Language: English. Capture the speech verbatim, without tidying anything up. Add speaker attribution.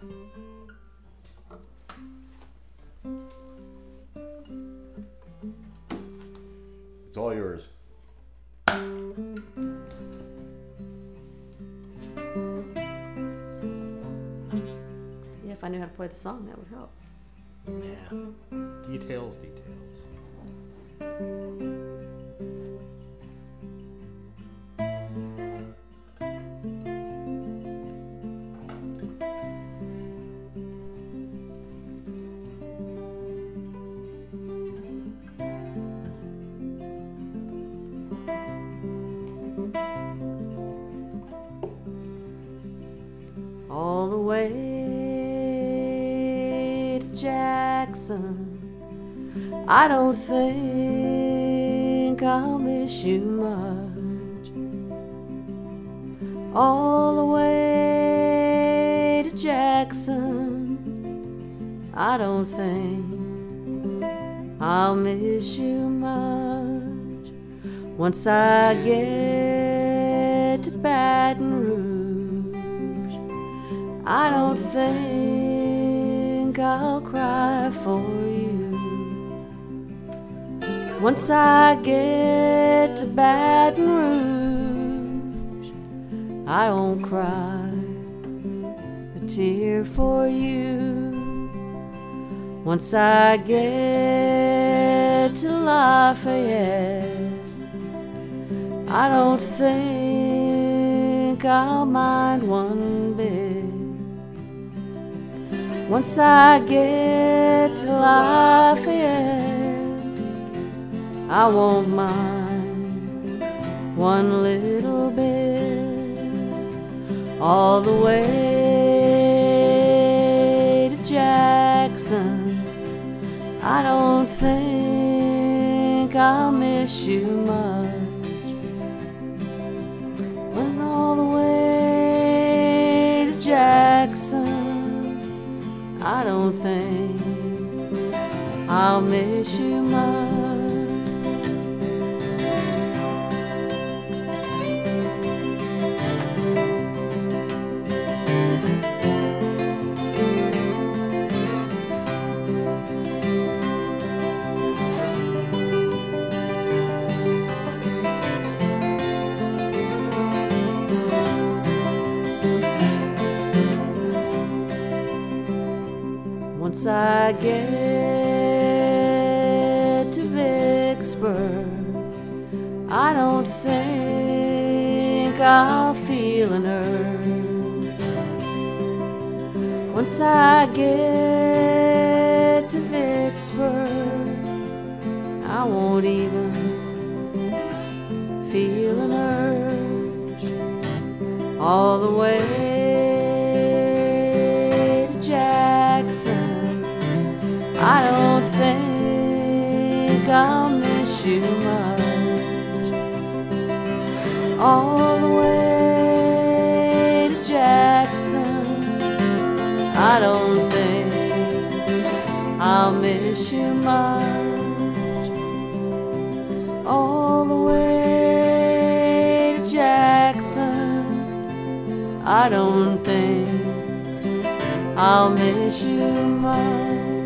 Speaker 1: It's all yours.
Speaker 2: Yeah, if I knew how to play the song, that would help.
Speaker 3: Yeah. Details, details.
Speaker 2: All the way to Jackson, I don't think I'll miss you much. All the way to Jackson, I don't think I'll miss you much. Once I get to Baton Rouge, I don't think I'll cry for you. Once I get to Baton Rouge, I won't cry a tear for you. Once I get to Lafayette, I don't think I'll mind one bit. Once I get to Lafayette, I won't mind one little bit. All the way to Jackson, I don't think I'll miss you much. When all the way to Jackson, I don't think I'll miss you much. Once I get to Vicksburg, I don't think I'll feel an urge. Once I get to Vicksburg, I won't even feel an urge. All the way I don't think I'll miss you much. All the way to Jackson, I don't think I'll miss you much. All the way to Jackson, I don't think I'll miss you much.